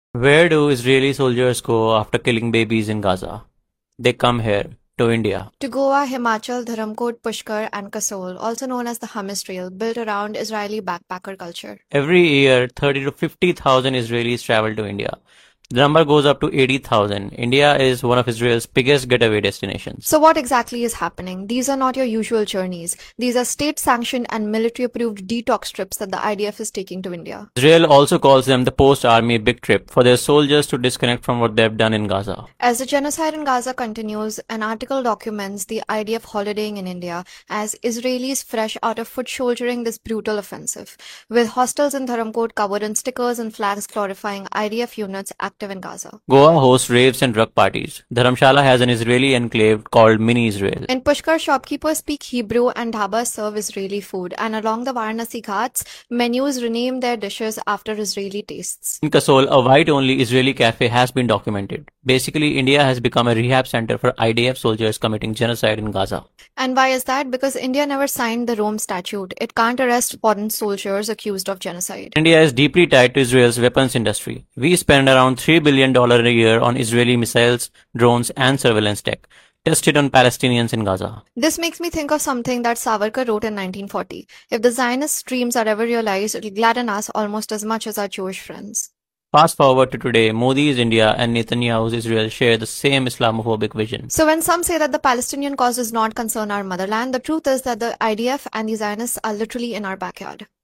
Where do Israeli soldiers go after killing babies in Gaza? They come here, to India. To Goa, Himachal, Dharamkot, Pushkar, and Kasol, also known as the Hummus Trail, built around Israeli backpacker culture. Every year, 30 to 50,000 Israelis travel to India. The number goes up to 80,000. India is one of Israel's biggest getaway destinations. So what exactly is happening? These are not your usual journeys. These are state-sanctioned and military-approved detox trips that the IDF is taking to India. Israel also calls them the post-army big trip for their soldiers to disconnect from what they've done in Gaza. As the genocide in Gaza continues, an article documents the IDF holidaying in India as Israelis fresh out of foot shouldering this brutal offensive, with hostels in Dharamkot covered in stickers and flags glorifying IDF units active in Gaza. Goa hosts raves and drug parties. Dharamshala has an Israeli enclave called Mini Israel. In Pushkar, shopkeepers speak Hebrew and dhabas serve Israeli food, and along the Varanasi Ghats, menus rename their dishes after Israeli tastes. In Kasol, a white-only Israeli cafe has been documented. Basically, India has become a rehab center for IDF soldiers committing genocide in Gaza. And why is that? Because India never signed the Rome Statute. It can't arrest foreign soldiers accused of genocide. India is deeply tied to Israel's weapons industry. We spend around $3 billion a year on Israeli missiles, drones, and surveillance tech, tested on Palestinians in Gaza. This makes me think of something that Savarkar wrote in 1940. If the Zionist dreams are ever realized, it'll gladden us almost as much as our Jewish friends. Fast forward to today, Modi's India and Netanyahu's Israel share the same Islamophobic vision. So when some say that the Palestinian cause does not concern our motherland, the truth is that the IDF and the Zionists are literally in our backyard.